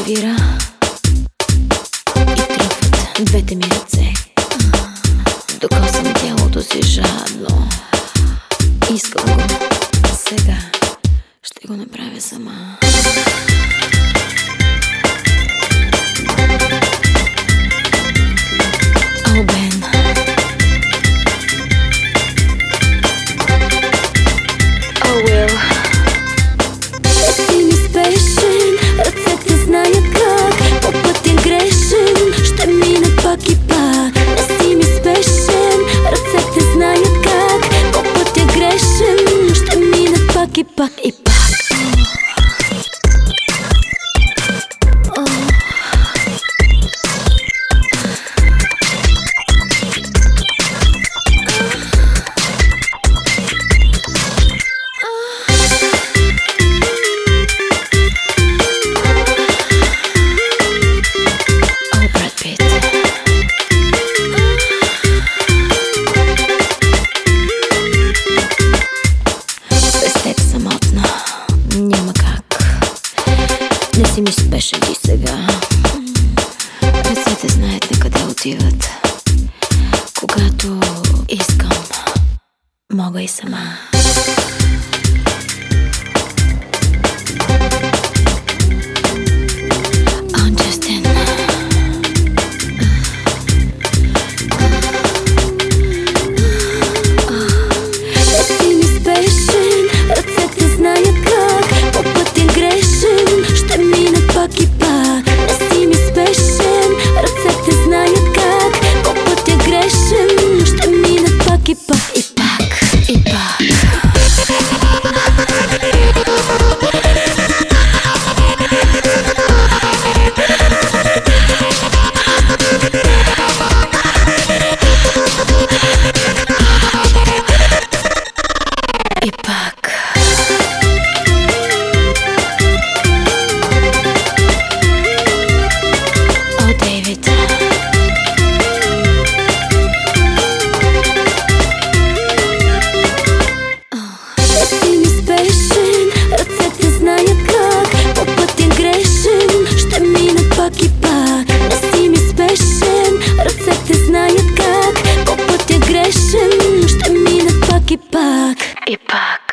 нервира и тръпват двете ми ръце. Докосвам тялото си жадно. Искам го. Сега ще го направя сама. О, Бен. О, Уил. Си ми спешен, ръцете знаят как. По пътя грешен, ще минат пак и пак. Не си ми спешен, ръцете знаят как. По пътя грешен, ще минат пак и пак и пак. Няма как. Не си ми спешен ти сега. Ръцете знаят на къде отиват. Когато искам, мога и сама. Пак и пак, не си ми спешен, ръцете знаят как. По пътя грешен, ще минат пак и пак и пак и пак. И пак. Пак и пак, не си ми спешен, ръцете знаят как. По пътя грешен, ще минат пак и пак и пак.